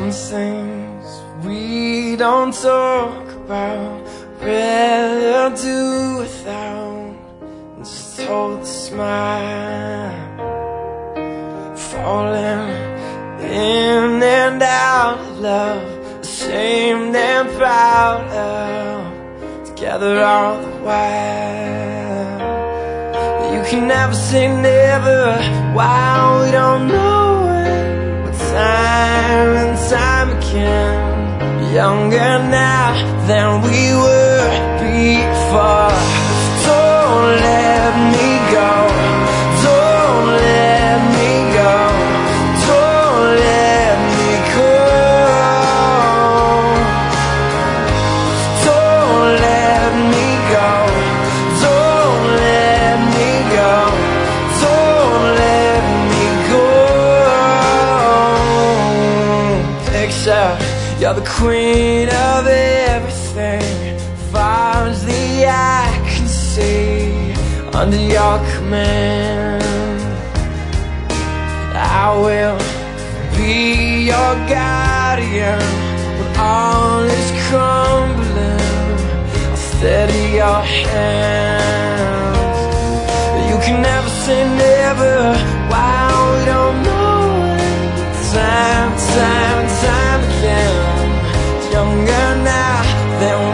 Some things we don't talk about, rather do without. Just hold the smile, falling in and out of love, ashamed and proud of, together all the while. You can never say never, while we don't know when, but time and time again, younger now than we were before. Don't let me go, don't let me go, don't let me go. Don't let me go, don't let me go, don't let me go. Picture you're the queen of everything, far as the eye can see. Under your command, I will be your guardian. When all is crumbling, I'll steady your hands. You can never say never, while we don't know it. Time again, younger now than